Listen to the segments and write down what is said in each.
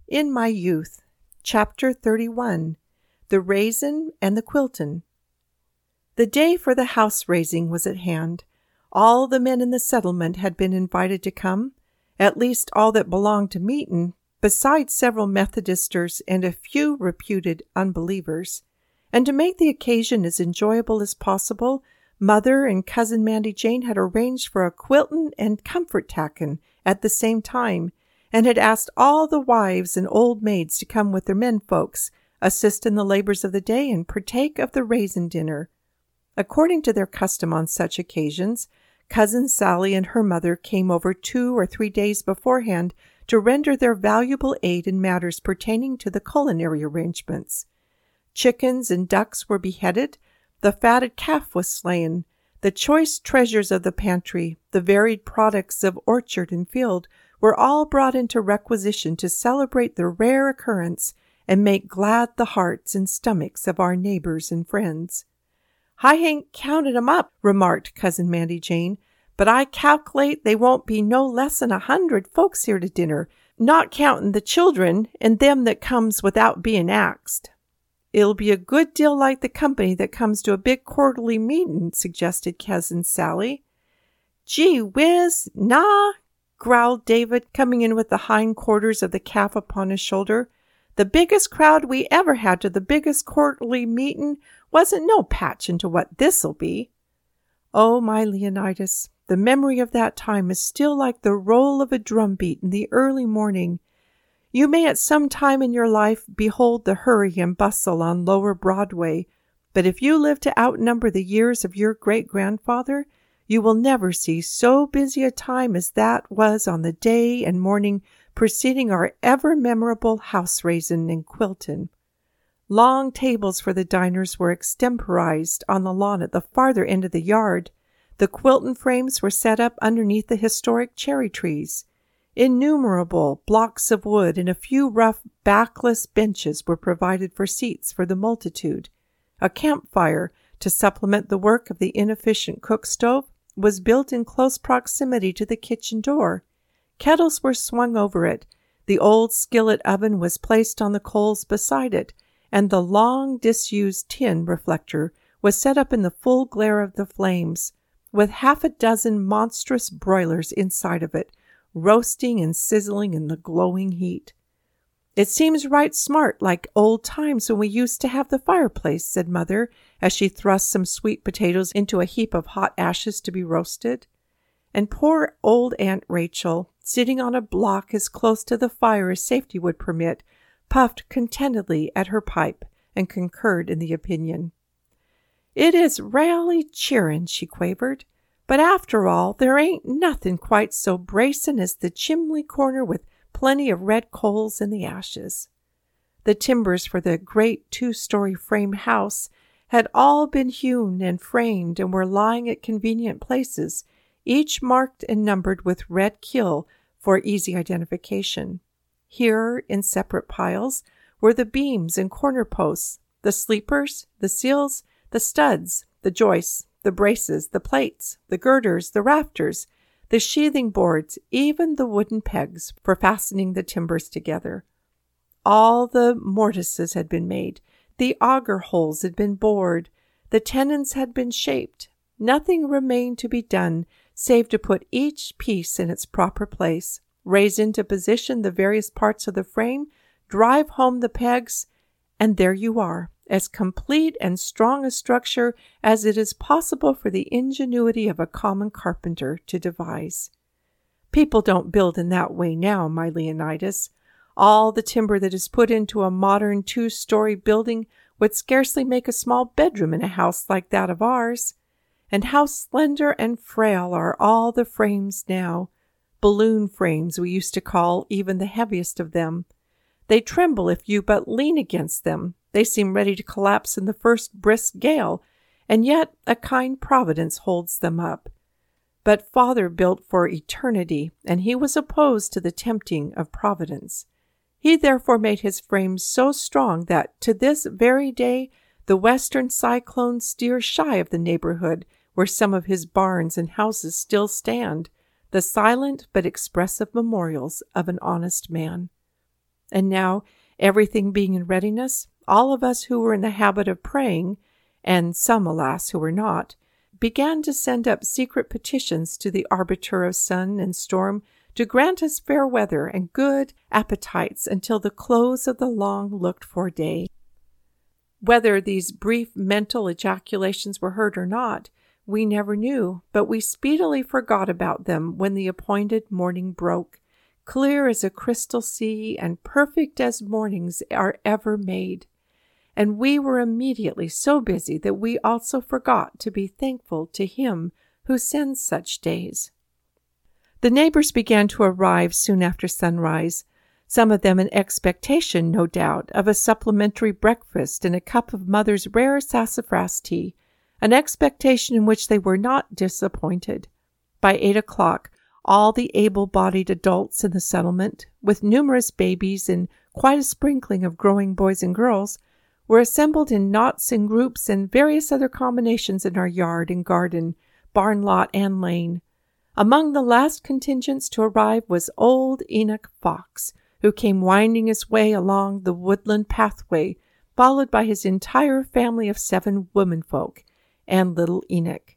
In My Youth, Chapter 31, The Raisin and the Quiltin. The day for the house-raising was at hand. All the men in the settlement had been invited to come, at least all that belonged to Meaton, besides several Methodisters and a few reputed unbelievers. And to make the occasion as enjoyable as possible, Mother and Cousin Mandy Jane had arranged for a quiltin and comfort tackin at the same time, and had asked all the wives and old maids to come with their men folks, assist in the labors of the day, and partake of the raisin dinner. According to their custom on such occasions, Cousin Sally and her mother came over 2 or 3 days beforehand to render their valuable aid in matters pertaining to the culinary arrangements. Chickens and ducks were beheaded, the fatted calf was slain, the choice treasures of the pantry, the varied products of orchard and field, were all brought into requisition to celebrate the rare occurrence and make glad the hearts and stomachs of our neighbors and friends. "I hain't counted 'em up," remarked Cousin Mandy Jane, "but I calc'late they won't be no less'n 100 folks here to dinner, not countin' the children and them that comes without bein' axed." "It'll be a good deal like the company that comes to a big quarterly meetin'," suggested Cousin Sally. "Gee whiz, nah," growled David, coming in with the hindquarters of the calf upon his shoulder. "The biggest crowd we ever had to the biggest quarterly meetin' wasn't no patchin' to what this'll be." "Oh, my Leonidas, the memory of that time is still like the roll of a drumbeat in the early morning. You may at some time in your life behold the hurry and bustle on Lower Broadway, but if you live to outnumber the years of your great-grandfather, you will never see so busy a time as that was on the day and morning preceding our ever-memorable house-raisin and quiltin. Long tables for the diners were extemporized on the lawn at the farther end of the yard. The quiltin frames were set up underneath the historic cherry trees. Innumerable blocks of wood and a few rough backless benches were provided for seats for the multitude. A campfire, to supplement the work of the inefficient cook stove, was built in close proximity to the kitchen door. Kettles were swung over it. The old skillet oven was placed on the coals beside it, and the long disused tin reflector was set up in the full glare of the flames, with 6 monstrous broilers inside of it, roasting and sizzling in the glowing heat. "It seems right smart like old times when we used to have the fireplace," said Mother, as she thrust some sweet potatoes into a heap of hot ashes to be roasted. And poor old Aunt Rachel, sitting on a block as close to the fire as safety would permit, puffed contentedly at her pipe and concurred in the opinion. "It is ralely cheerin'," she quavered, "but after all, there ain't nothin' quite so bracin' as the chimney corner with plenty of red coals in the ashes." The timbers for the great 2-story frame house had all been hewn and framed and were lying at convenient places, each marked and numbered with red quill for easy identification. Here, in separate piles, were the beams and corner posts, the sleepers, the seals, the studs, the joists, the braces, the plates, the girders, the rafters, the sheathing boards, even the wooden pegs for fastening the timbers together. All the mortises had been made, the auger holes had been bored, the tenons had been shaped. Nothing remained to be done save to put each piece in its proper place, raise into position the various parts of the frame, drive home the pegs, and there you are, as complete and strong a structure as it is possible for the ingenuity of a common carpenter to devise. People don't build in that way now, my Leonidas. All the timber that is put into a modern 2-story building would scarcely make a small bedroom in a house like that of ours. And how slender and frail are all the frames now. Balloon frames we used to call even the heaviest of them. They tremble if you but lean against them. They seem ready to collapse in the first brisk gale, and yet a kind providence holds them up. But Father built for eternity, and he was opposed to the tempting of Providence. He therefore made his frame so strong that to this very day the western cyclones steer shy of the neighborhood where some of his barns and houses still stand, the silent but expressive memorials of an honest man. And now, everything being in readiness, all of us who were in the habit of praying, and some, alas, who were not, began to send up secret petitions to the arbiter of sun and storm to grant us fair weather and good appetites until the close of the long-looked-for day. Whether these brief mental ejaculations were heard or not, we never knew, but we speedily forgot about them when the appointed morning broke, clear as a crystal sea and perfect as mornings are ever made. And we were immediately so busy that we also forgot to be thankful to Him who sends such days. The neighbors began to arrive soon after sunrise, some of them in expectation, no doubt, of a supplementary breakfast and a cup of Mother's rare sassafras tea, an expectation in which they were not disappointed. By 8 o'clock, all the able-bodied adults in the settlement, with numerous babies and quite a sprinkling of growing boys and girls, were assembled in knots and groups and various other combinations in our yard and garden, barn lot and lane. Among the last contingents to arrive was old Enoch Fox, who came winding his way along the woodland pathway, followed by his entire family of 7 womenfolk, and little Enoch.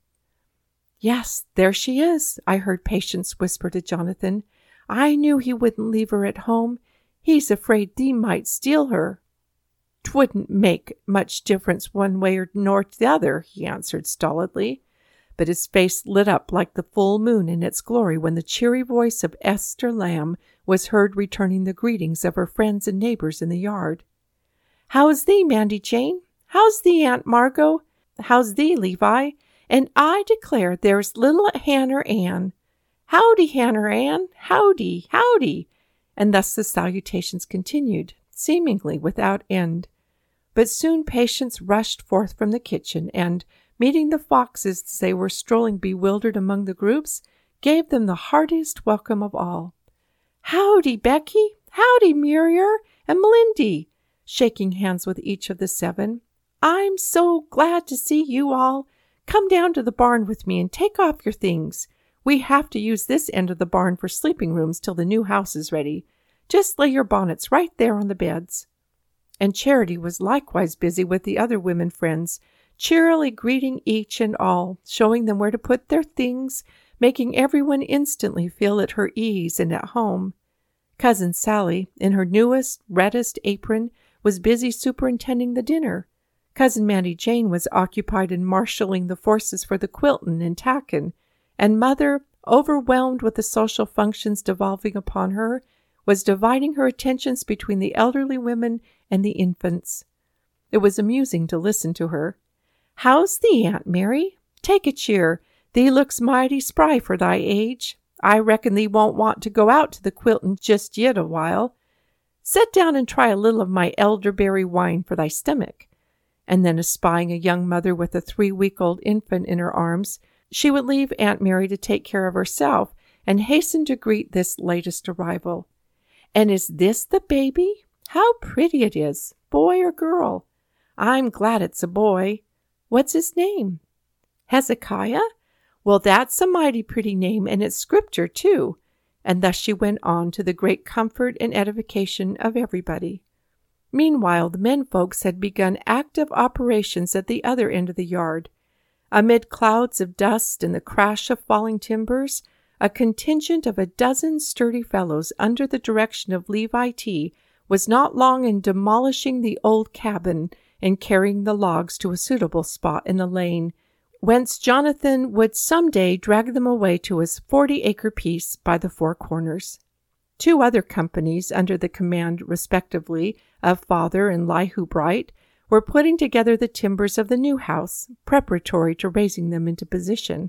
"Yes, there she is," I heard Patience whisper to Jonathan. "I knew he wouldn't leave her at home. He's afraid thee might steal her." "'Twouldn't make much difference one way nor the other," he answered stolidly. But his face lit up like the full moon in its glory when the cheery voice of Esther Lamb was heard returning the greetings of her friends and neighbors in the yard. "How's thee, Mandy Jane? How's thee, Aunt Margot? How's thee, Levi? And I declare there's little Hannah Ann. Howdy, Hannah Ann. Howdy, howdy." And thus the salutations continued, seemingly without end. But soon Patience rushed forth from the kitchen and, meeting the Foxes as they were strolling bewildered among the groups, gave them the heartiest welcome of all. "Howdy, Becky. Howdy, Murier and Melindy," shaking hands with each of the 7. "I'm so glad to see you all. Come down to the barn with me and take off your things. We have to use this end of the barn for sleeping rooms till the new house is ready. Just lay your bonnets right there on the beds." And Charity was likewise busy with the other women friends, cheerily greeting each and all, showing them where to put their things, making everyone instantly feel at her ease and at home. Cousin Sally, in her newest, reddest apron, was busy superintending the dinner. Cousin Mandy Jane was occupied in marshalling the forces for the quiltin' and tackin', and Mother, overwhelmed with the social functions devolving upon her, was dividing her attentions between the elderly women and the infants. It was amusing to listen to her. "How's thee, Aunt Mary? Take a cheer. Thee looks mighty spry for thy age. I reckon thee won't want to go out to the quiltin' just yet a while. Set down and try a little of my elderberry wine for thy stomach." And then, espying a young mother with a 3-week-old infant in her arms, she would leave Aunt Mary to take care of herself and hasten to greet this latest arrival. "And is this the baby? How pretty it is, boy or girl? I'm glad it's a boy. What's his name? Hezekiah? Well, that's a mighty pretty name, and it's scripture, too." And thus she went on to the great comfort and edification of everybody. Meanwhile, the menfolks had begun active operations at the other end of the yard. Amid clouds of dust and the crash of falling timbers, a contingent of 12 sturdy fellows under the direction of Levi T. was not long in demolishing the old cabin and carrying the logs to a suitable spot in the lane, whence Jonathan would some day drag them away to his 40-acre piece by the Four Corners. 2 other companies, under the command, respectively, of Father and Elihu Bright, were putting together the timbers of the new house, preparatory to raising them into position.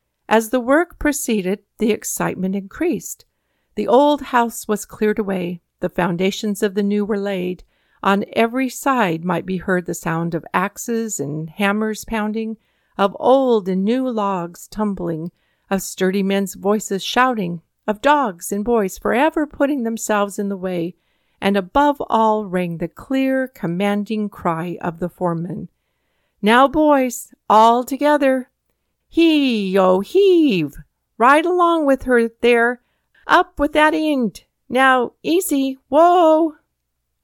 As the work proceeded, the excitement increased. The old house was cleared away, the foundations of the new were laid. On every side might be heard the sound of axes and hammers pounding, of old and new logs tumbling, of sturdy men's voices shouting, of dogs and boys forever putting themselves in the way, and above all rang the clear, commanding cry of the foreman. "Now, boys, all together. Hee-oh, heave! Right along with her there. Up with that end. Now, easy. Whoa!"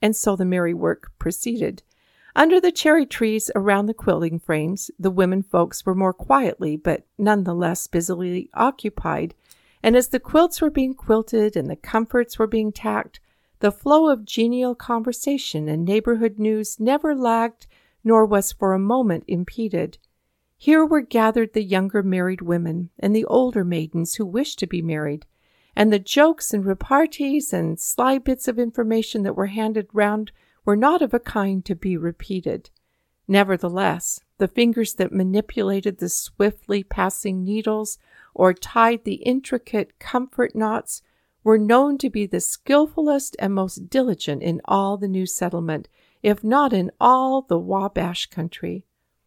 and so the merry work proceeded. Under the cherry trees around the quilting frames, the women folks were more quietly but none the less busily occupied, and as the quilts were being quilted and the comforts were being tacked, the flow of genial conversation and neighborhood news never lagged nor was for a moment impeded. Here were gathered the younger married women and the older maidens who wished to be married, and the jokes and repartees and sly bits of information that were handed round were not of a kind to be repeated. Nevertheless, the fingers that manipulated the swiftly passing needles or tied the intricate comfort knots were known to be the skillfulest and most diligent in all the new settlement, if not in all the Wabash country.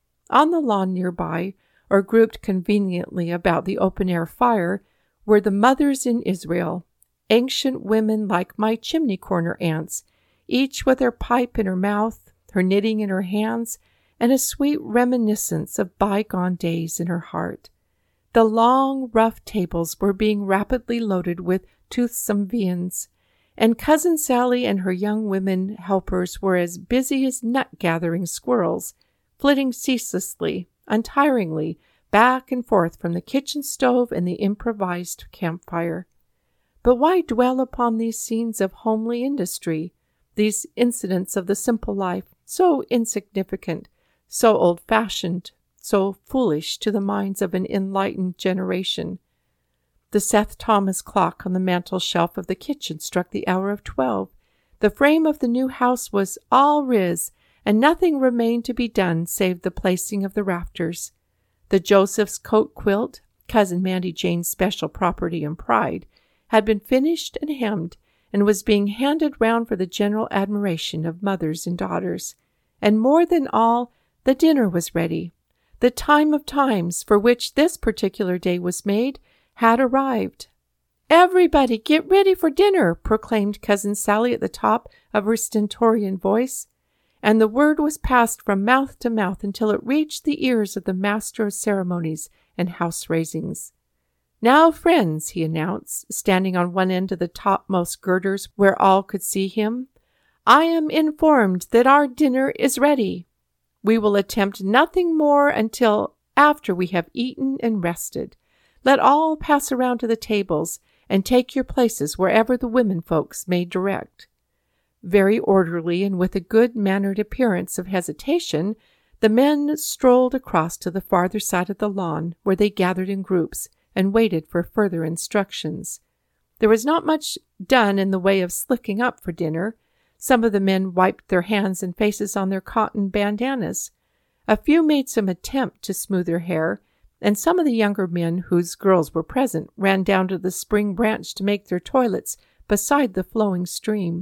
On the lawn nearby, or grouped conveniently about the open-air fire, were the mothers in Israel, ancient women like my chimney-corner aunts, each with her pipe in her mouth, her knitting in her hands, and a sweet reminiscence of bygone days in her heart. The long, rough tables were being rapidly loaded with toothsome viands, and Cousin Sally and her young women helpers were as busy as nut-gathering squirrels, flitting ceaselessly, untiringly, back and forth from the kitchen stove and the improvised campfire. But why dwell upon these scenes of homely industry, these incidents of the simple life, so insignificant, so old-fashioned, so foolish to the minds of an enlightened generation? The Seth Thomas clock on the mantel-shelf of the kitchen struck the hour of 12. The frame of the new house was all riz, and nothing remained to be done save the placing of the rafters. The Joseph's coat quilt, Cousin Mandy Jane's special property and pride, had been finished and hemmed, and was being handed round for the general admiration of mothers and daughters. And more than all, the dinner was ready. The time of times, for which this particular day was made, had arrived. "Everybody get ready for dinner," proclaimed Cousin Sally at the top of her stentorian voice, and the word was passed from mouth to mouth until it reached the ears of the master of ceremonies and house-raisings. "Now, friends," he announced, standing on one end of the topmost girders where all could see him, "I am informed that our dinner is ready. We will attempt nothing more until after we have eaten and rested. Let all pass around to the tables and take your places wherever the women folks may direct." Very orderly and with a good-mannered appearance of hesitation, the men strolled across to the farther side of the lawn, where they gathered in groups and waited for further instructions. There was not much done in the way of slicking up for dinner. Some of the men wiped their hands and faces on their cotton bandanas. A few made some attempt to smooth their hair, and some of the younger men whose girls were present ran down to the spring branch to make their toilets beside the flowing stream.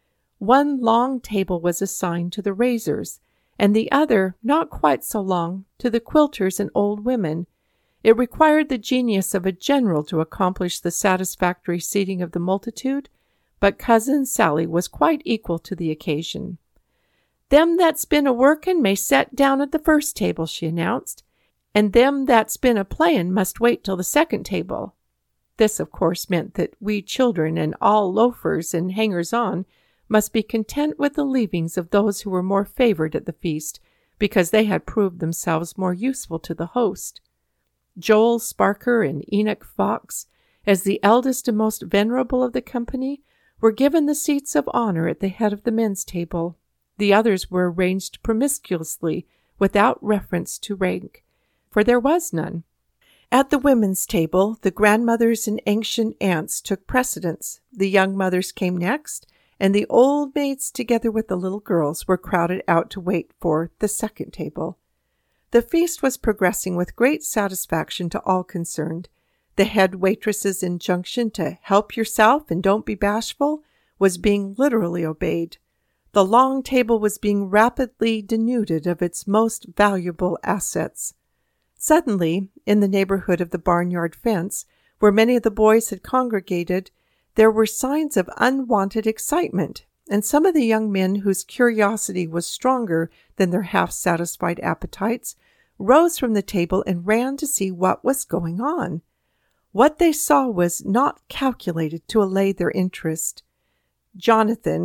One long table was assigned to the raisers, and the other, not quite so long, to the quilters and old women. It required the genius of a general to accomplish the satisfactory seating of the multitude, but Cousin Sally was quite equal to the occasion. "Them that's been a-workin' may set down at the first table," she announced, "and them that's been a-playin' must wait till the second table." This, of course, meant that we children and all loafers and hangers-on must be content with the leavings of those who were more favored at the feast, because they had proved themselves more useful to the host. Joel Sparker and Enoch Fox, as the eldest and most venerable of the company, were given the seats of honor at the head of the men's table. The others were arranged promiscuously, without reference to rank, for there was none. At the women's table, the grandmothers and ancient aunts took precedence. The young mothers came next, and the old maids, together with the little girls, were crowded out to wait for the second table. The feast was progressing with great satisfaction to all concerned. The head waitress's injunction to help yourself and don't be bashful was being literally obeyed. The long table was being rapidly denuded of its most valuable assets. Suddenly, in the neighborhood of the barnyard fence, where many of the boys had congregated, there were signs of unwanted excitement, and some of the young men whose curiosity was stronger than their half-satisfied appetites rose from the table and ran to see what was going on. What they saw was not calculated to allay their interest. Jonathan,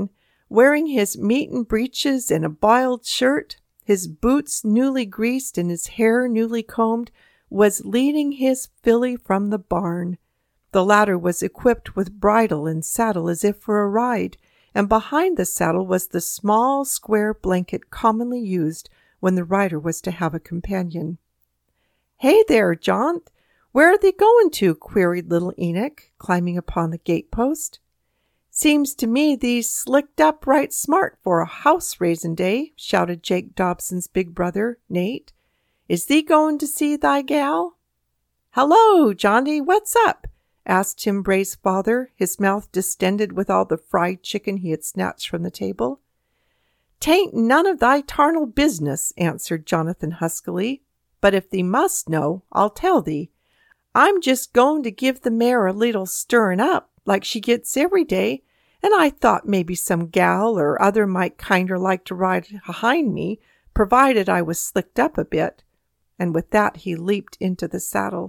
wearing his meetin' breeches and a biled shirt, his boots newly greased and his hair newly combed, was leading his filly from the barn. The latter was equipped with bridle and saddle as if for a ride, and behind the saddle was the small square blanket commonly used when the rider was to have a companion. "Hey there, Jaunt! Where are thee going to?" queried little Enoch, climbing upon the gate-post. "Seems to me thee's slicked up right smart for a house-raisin' day," shouted Jake Dobson's big brother, Nate. "Is thee going to see thy gal?" "Hello, Jaunty, what's up?" asked Tim Bray's father, his mouth distended with all the fried chicken he had snatched from the table. "'Tain't none of thy tarnal business," answered Jonathan huskily. "But if thee must know, I'll tell thee. I'm just going to give the mare a little stirrin' up, like she gets every day, and I thought maybe some gal or other might kinder like to ride behind me, provided I was slicked up a bit." And with that he leaped into the saddle.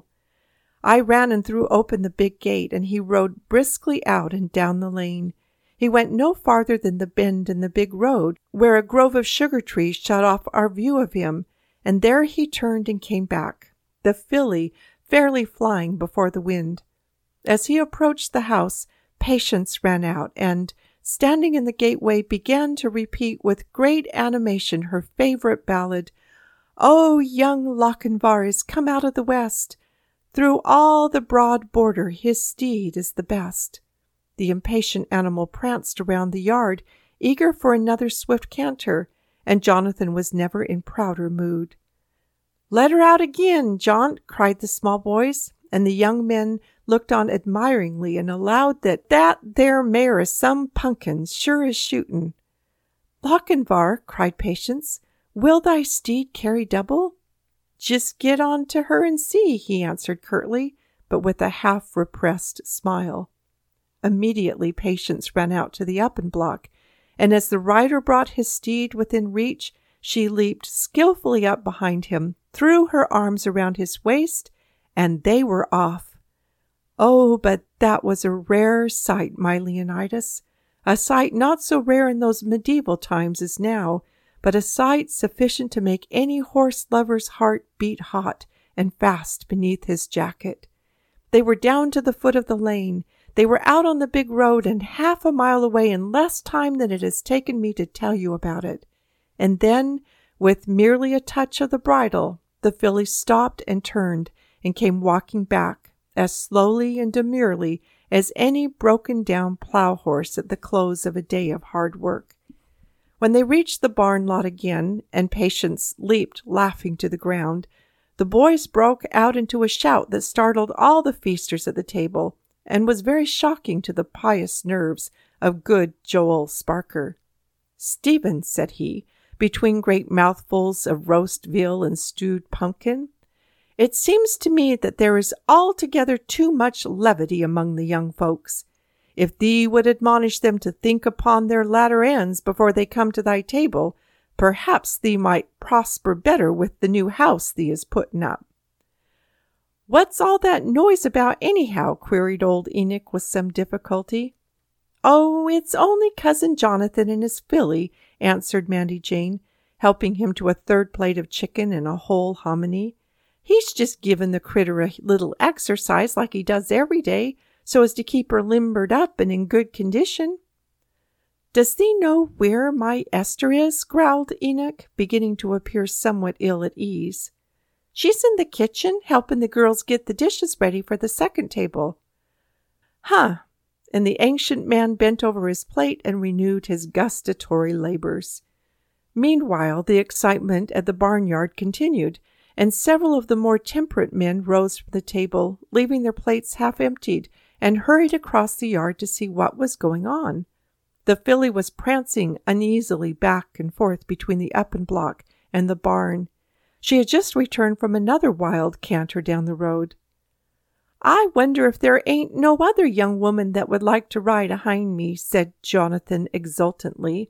I ran and threw open the big gate, and he rode briskly out and down the lane. He went no farther than the bend in the big road, where a grove of sugar trees shut off our view of him, and there he turned and came back, the filly fairly flying before the wind. As he approached the house, Patience ran out, and, standing in the gateway, began to repeat with great animation her favorite ballad, "Oh, young Lochinvar is come out of the west. Through all the broad border his steed is the best." The impatient animal pranced around the yard, eager for another swift canter, and Jonathan was never in prouder mood. "Let her out again, Jaunt," cried the small boys, and the young men looked on admiringly and allowed that there mare is some punkin, sure as shootin'. "Lochinvar," cried Patience, "will thy steed carry double?" "Just get on to her and see," he answered curtly, but with a half-repressed smile. Immediately Patience ran out to the up-and-block, and as the rider brought his steed within reach, she leaped skillfully up behind him, threw her arms around his waist, and they were off. Oh, but that was a rare sight, my Leonidas, a sight not so rare in those medieval times as now, but a sight sufficient to make any horse-lover's heart beat hot and fast beneath his jacket. They were down to the foot of the lane. They were out on the big road and half a mile away in less time than it has taken me to tell you about it. And then, with merely a touch of the bridle, the filly stopped and turned and came walking back, as slowly and demurely as any broken-down plow horse at the close of a day of hard work. When they reached the barn lot again, and Patience leaped laughing to the ground, the boys broke out into a shout that startled all the feasters at the table, and was very shocking to the pious nerves of good Joel Sparker. "Stephen," said he, between great mouthfuls of roast veal and stewed pumpkin, "it seems to me that there is altogether too much levity among the young folks. If thee would admonish them to think upon their latter ends before they come to thy table, perhaps thee might prosper better with the new house thee is putting up." "What's all that noise about anyhow?" queried old Enoch with some difficulty. "Oh, it's only Cousin Jonathan and his filly," answered Mandy Jane, helping him to a third plate of chicken and a whole hominy. "He's just given the critter a little exercise like he does every day, so as to keep her limbered up and in good condition." "Does thee know where my Esther is?" growled Enoch, beginning to appear somewhat ill at ease. "She's in the kitchen, helping the girls get the dishes ready for the second table." "Huh!" And the ancient man bent over his plate and renewed his gustatory labors. Meanwhile, the excitement at the barnyard continued, and several of the more temperate men rose from the table, leaving their plates half emptied, and hurried across the yard to see what was going on. The filly was prancing uneasily back and forth between the up-and-block and the barn. She had just returned from another wild canter down the road. "I wonder if there ain't no other young woman that would like to ride ahind me," said Jonathan exultantly.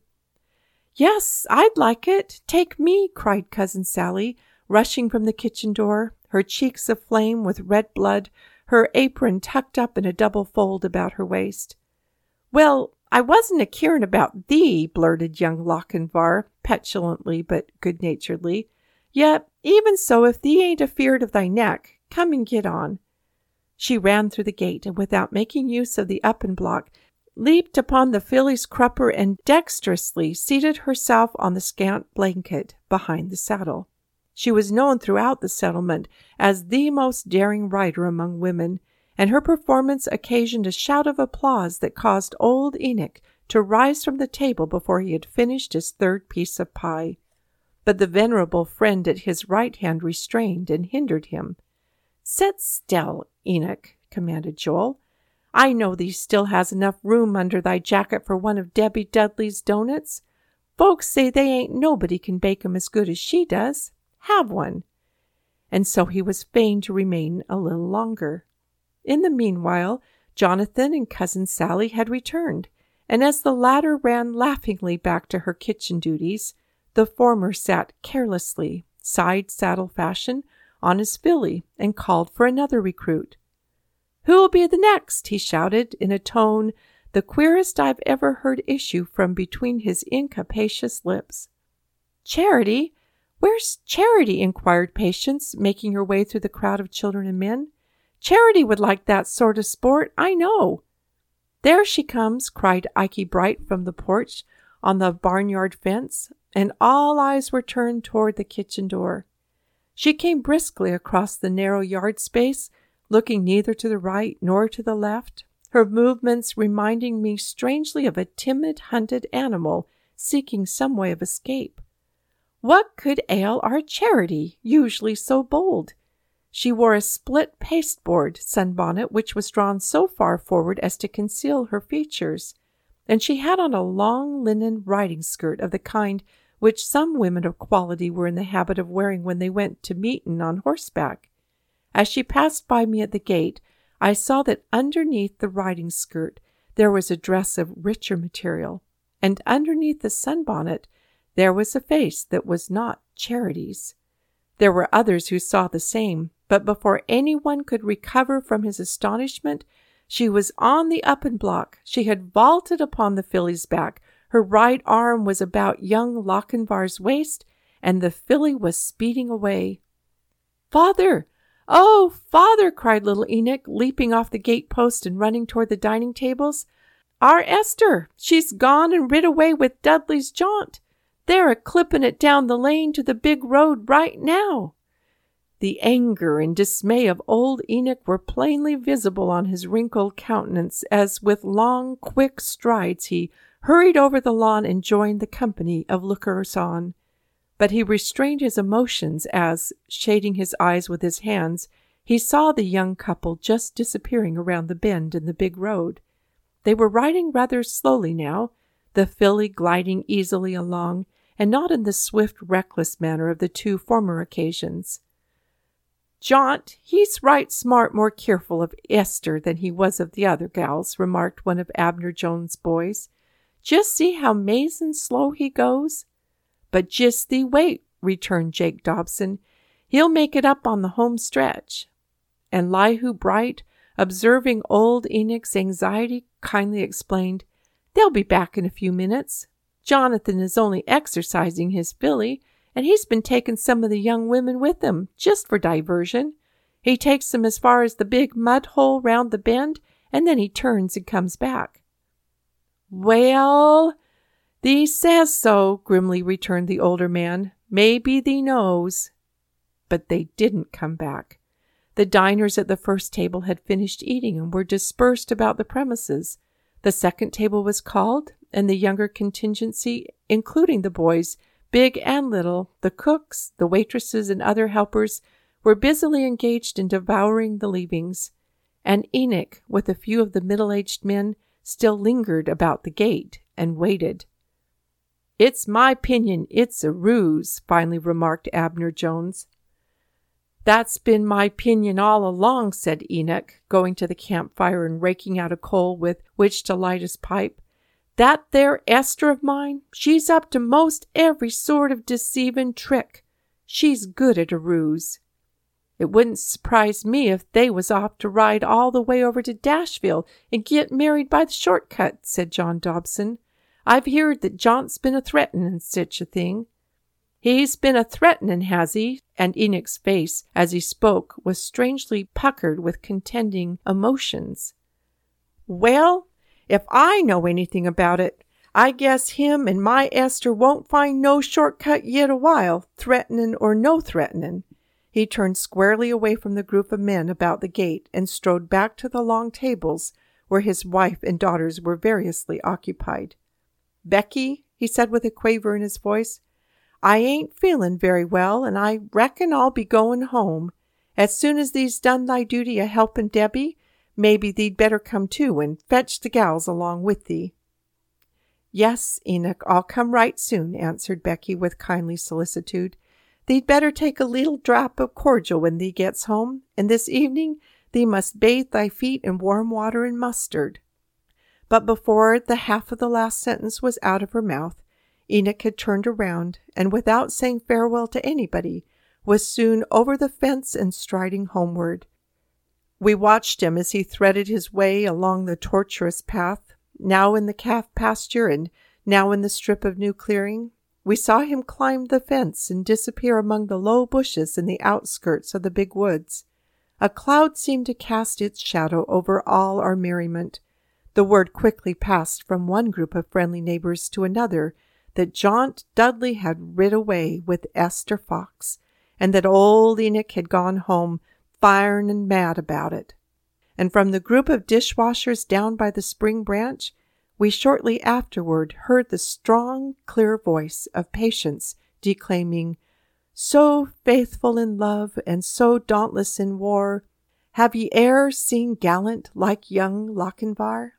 "Yes, I'd like it. Take me," cried Cousin Sally, rushing from the kitchen door, her cheeks aflame with red blood, her apron tucked up in a double fold about her waist. "Well, I wasn't a-carin' about thee, blurted young Lochinvar, petulantly but good-naturedly. Yet, even so, if thee ain't afeard of thy neck, come and get on. She ran through the gate, and without making use of the up-and-block, leaped upon the filly's crupper and dexterously seated herself on the scant blanket behind the saddle. She was known throughout the settlement as the most daring rider among women, and her performance occasioned a shout of applause that caused old Enoch to rise from the table before he had finished his third piece of pie. But the venerable friend at his right hand restrained and hindered him. "Set still, Enoch," commanded Joel. "I know thee still has enough room under thy jacket for one of Debbie Dudley's doughnuts. Folks say they ain't nobody can bake 'em as good as she does. Have one." And so he was fain to remain a little longer. In the meanwhile, Jonathan and Cousin Sally had returned, and as the latter ran laughingly back to her kitchen duties, the former sat carelessly, side-saddle fashion, on his filly and called for another recruit. "Who'll be the next?" he shouted in a tone the queerest I've ever heard issue from between his incapacious lips. "Charity? Where's Charity?" inquired Patience, making her way through the crowd of children and men. "Charity would like that sort of sport, I know." "There she comes," cried Ikey Bright from the porch on the barnyard fence, and all eyes were turned toward the kitchen door. She came briskly across the narrow yard space, looking neither to the right nor to the left, her movements reminding me strangely of a timid, hunted animal seeking some way of escape. What could ail our Charity, usually so bold? She wore a split pasteboard sunbonnet which was drawn so far forward as to conceal her features, and she had on a long linen riding skirt of the kind which some women of quality were in the habit of wearing when they went to meetin' on horseback. As she passed by me at the gate, I saw that underneath the riding skirt there was a dress of richer material, and underneath the sunbonnet there was a face that was not Charity's. There were others who saw the same, but before anyone could recover from his astonishment, she was on the up-and-block. She had vaulted upon the filly's back. Her right arm was about young Lochinvar's waist, and the filly was speeding away. "Father! Oh, Father!" cried little Enoch, leaping off the gate-post and running toward the dining tables. "Our Esther! She's gone and rid away with Dudley's jaunt. They're a-clipping it down the lane to the big road right now." The anger and dismay of old Enoch were plainly visible on his wrinkled countenance as with long, quick strides he hurried over the lawn and joined the company of lookers-on. But he restrained his emotions as, shading his eyes with his hands, he saw the young couple just disappearing around the bend in the big road. They were riding rather slowly now, the filly gliding easily along, and not in the swift, reckless manner of the two former occasions. "Jaunt, he's right smart more careful of Esther than he was of the other gals," remarked one of Abner Jones' boys. "Just see how mazin' slow he goes." "But just thee wait," returned Jake Dobson. "He'll make it up on the home stretch." And Elihu Bright, observing old Enoch's anxiety, kindly explained, "They'll be back in a few minutes. Jonathan is only exercising his filly, and he's been taking some of the young women with him, just for diversion. He takes them as far as the big mud hole round the bend, and then he turns and comes back." "Well, thee says so," grimly returned the older man. "Maybe thee knows." But they didn't come back. The diners at the first table had finished eating and were dispersed about the premises. The second table was called, and the younger contingency, including the boys, big and little, the cooks, the waitresses, and other helpers, were busily engaged in devouring the leavings, and Enoch, with a few of the middle-aged men, still lingered about the gate and waited. "It's my 'pinion it's a ruse," finally remarked Abner Jones. "That's been my 'pinion all along," said Enoch, going to the campfire and raking out a coal with which to light his pipe. "That there Esther of mine, she's up to most every sort of deceivin' trick. She's good at a ruse." It wouldn't surprise me if they was off to ride all the way over to Dashville and get married by the shortcut," said John Dobson. "I've heard that John's been a-threatenin' sich a thing." "He's been a-threatenin', has he?" And Enoch's face, as he spoke, was strangely puckered with contending emotions. "Well, if I know anything about it, I guess him and my Esther won't find no shortcut yet awhile, threatenin' or no threatenin'." He turned squarely away from the group of men about the gate and strode back to the long tables where his wife and daughters were variously occupied. "Becky," he said with a quaver in his voice, "I ain't feelin' very well, and I reckon I'll be goin' home. As soon as thee's done thy duty a-helpin' Debbie, maybe thee'd better come too and fetch the gals along with thee." "Yes, Enoch, I'll come right soon," answered Becky with kindly solicitude. "Thee'd better take a leetle drap of cordial when thee gets home, and this evening thee must bathe thy feet in warm water and mustard." But before the half of the last sentence was out of her mouth, Enoch had turned around, and without saying farewell to anybody, was soon over the fence and striding homeward. We watched him as he threaded his way along the tortuous path, now in the calf pasture and now in the strip of new clearing. We saw him climb the fence and disappear among the low bushes in the outskirts of the big woods. A cloud seemed to cast its shadow over all our merriment. The word quickly passed from one group of friendly neighbors to another that Jaunt Dudley had rid away with Esther Fox, and that old Enoch had gone home firin' and mad about it. And from the group of dishwashers down by the spring branch, we shortly afterward heard the strong, clear voice of Patience declaiming, "So faithful in love and so dauntless in war, have ye e'er seen gallant like young Lochinvar?"